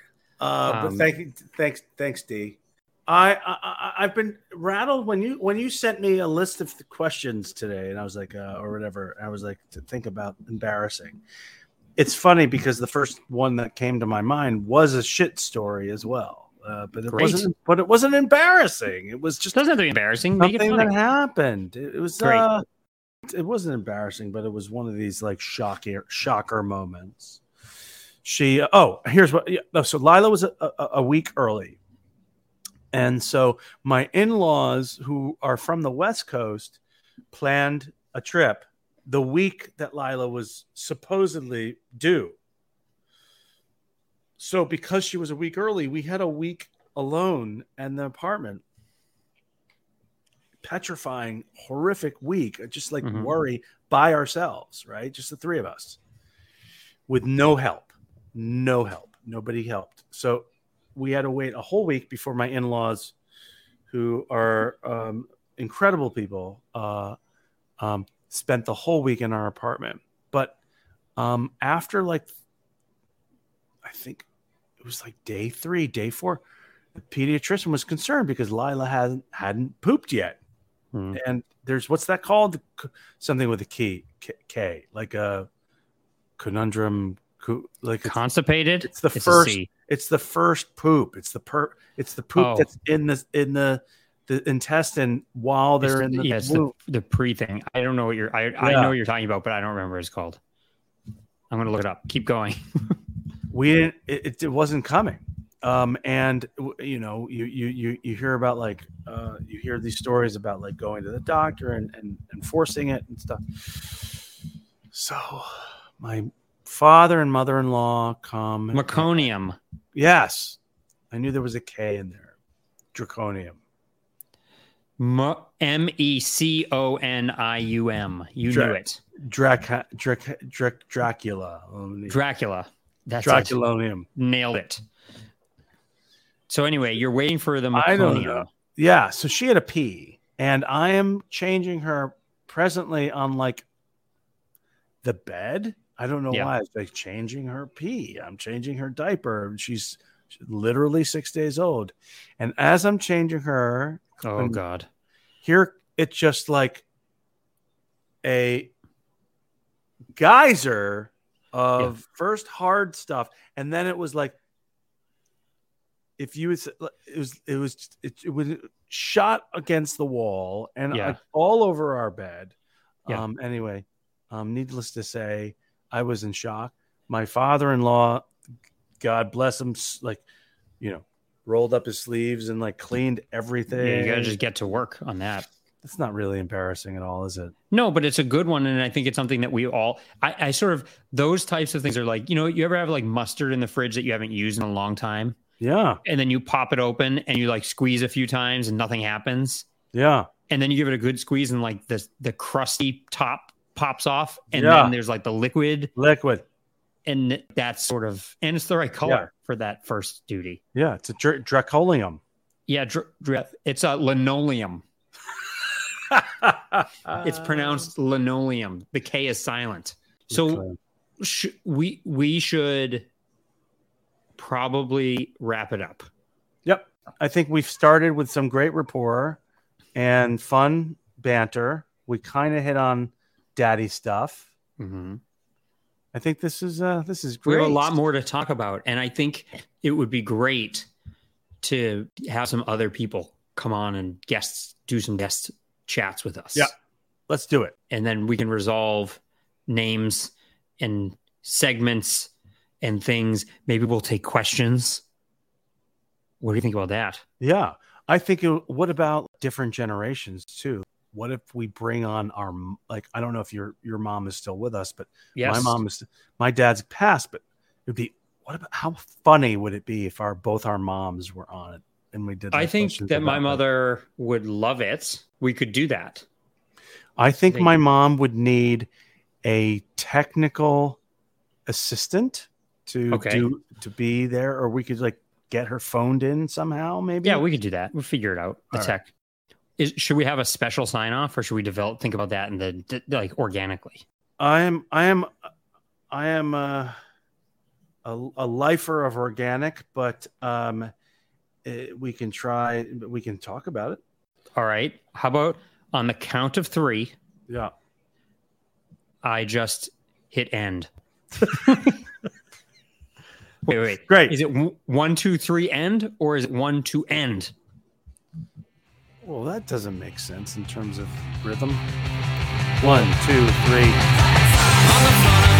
But thanks, D. I've been rattled when you sent me a list of the questions today, and I was like, or whatever. I was like, to think about embarrassing. It's funny because the first one that came to my mind was a shit story as well, but it wasn't. But it wasn't embarrassing. It was just doesn't have to be embarrassing. Something that happened. It was great. It wasn't embarrassing, but it was one of these like shocker moments. Here's what. So Lila was a week early. And so my in-laws, who are from the West Coast, planned a trip the week that Lila was supposedly due. So because she was a week early, we had a week alone in the apartment. Petrifying, horrific week. Just like worry by ourselves, right? Just the three of us with no help. Nobody helped. So we had to wait a whole week before my in-laws, who are incredible people, spent the whole week in our apartment. But after I think it was like day 3, day 4, the pediatrician was concerned because Lila hadn't pooped yet. And there's, what's that called? Something with a K, like a conundrum, like constipated. It's the first. It's the first poop. It's the poop that's in the intestine while they're in the womb. The pre thing. I don't know what I know what you're talking about, but I don't remember what it's called. I'm going to look it up. Keep going. We didn't. It wasn't coming. And you hear about you hear these stories about like going to the doctor and forcing it and stuff. So my father and mother-in-law come. Meconium. Yes. I knew there was a K in there. Draconium. Meconium. You knew it. Dracula. Dracula. That's Draculonium. It. Nailed it. So anyway, you're waiting for the meconium. I don't know. Yeah, so she had a pee, and I am changing her presently on like the bed. I don't know why. It's like changing her pee. I'm changing her diaper. She's literally 6 days old. And as I'm changing her, oh God, here it's just like a geyser of first hard stuff, and then it was like, if you it was shot against the wall and all over our bed. Anyway, needless to say, I was in shock. My father-in-law, God bless him, rolled up his sleeves and cleaned everything. Yeah, you gotta just get to work on that. It's not really embarrassing at all, is it? No, but it's a good one, and I think it's something that we all. I sort of, those types of things are like, you ever have like mustard in the fridge that you haven't used in a long time? Yeah. And then you pop it open and you squeeze a few times and nothing happens. Yeah. And then you give it a good squeeze and the crusty top pops off. And then there's the liquid. And that's sort of, and it's the right color for that first duty. Yeah. It's a dracolium. Yeah. It's a linoleum. It's pronounced linoleum. The K is silent. So we should probably wrap it up. Yep. I think we've started with some great rapport and fun banter. We kind of hit on daddy stuff. Mm-hmm. I think this is great. We have a lot more to talk about, and I think it would be great to have some other people come on and do some guest chats with us. Yeah. Let's do it. And then we can resolve names and segments and things. Maybe we'll take questions. What do you think about that? Yeah. I think, what about different generations too? What if we bring on our, I don't know if your mom is still with us, but yes. My dad's passed, but it would be, how funny would it be if both our moms were on it and we did that? I think that my mother would love it. We could do that. I think my mom would need a technical assistant to be there, or we could get her phoned in somehow, maybe. Yeah, we could do that. We'll figure it out. The tech. Should we have a special sign off, or should we think about that and then organically? I am a lifer of organic, but we can try. We can talk about it. All right. How about on the count of 3? Yeah. I just hit end. Wait. Great. Is it 1, 2, 3 end, or is it 1, 2 end? Well, that doesn't make sense in terms of rhythm. 1, 2, 3.